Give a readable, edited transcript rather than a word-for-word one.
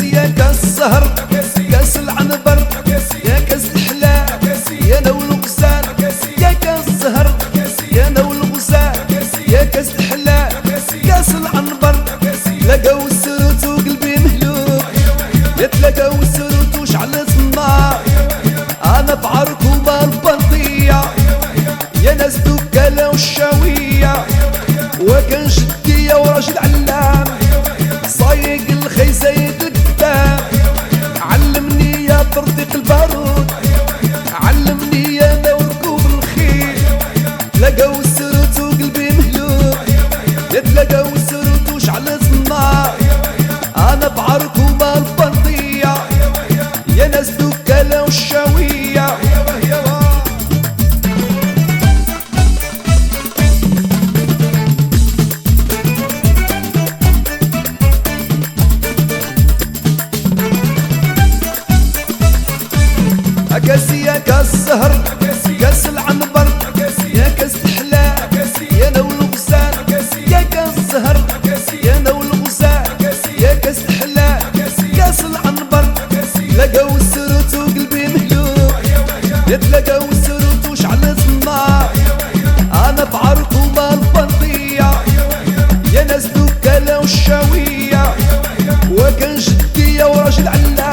يا كاس السهر كاس العنبر يا كاس الحلا يا نول الغزال يا كاس السهر يا نول الغزال يا كاس الحلا كاس العنبر تلاقاو السروت وقلبي مهلوك يا تلاقاو السروت وشعلت النار انا بعركم البلطية يا ناس دكالة والشاوية وكان جدية وراجل علام صايق الخيزة يدقدام علمني يا ترطيق البارود علمني يا انا وركوب الخيل تلاقاو السروت وقلبي مهلوك يا تلاقاو السروت وشعلت النار انا بعركم البلطية يا ناس دكالة والشاوية كاس يا كاس السهر كاس العنبر يا كاس الحلا يا نول الغزال يا كاس السهر يا نول الغزال يا كاس الحلا كاس العنبر تلاقاو السروت وقلبي مهلوك يا تلاقاو السروت وشعلت النار انا بعركم البلطية يا ناس دكالة والشاوية وكان جدية وراجل علام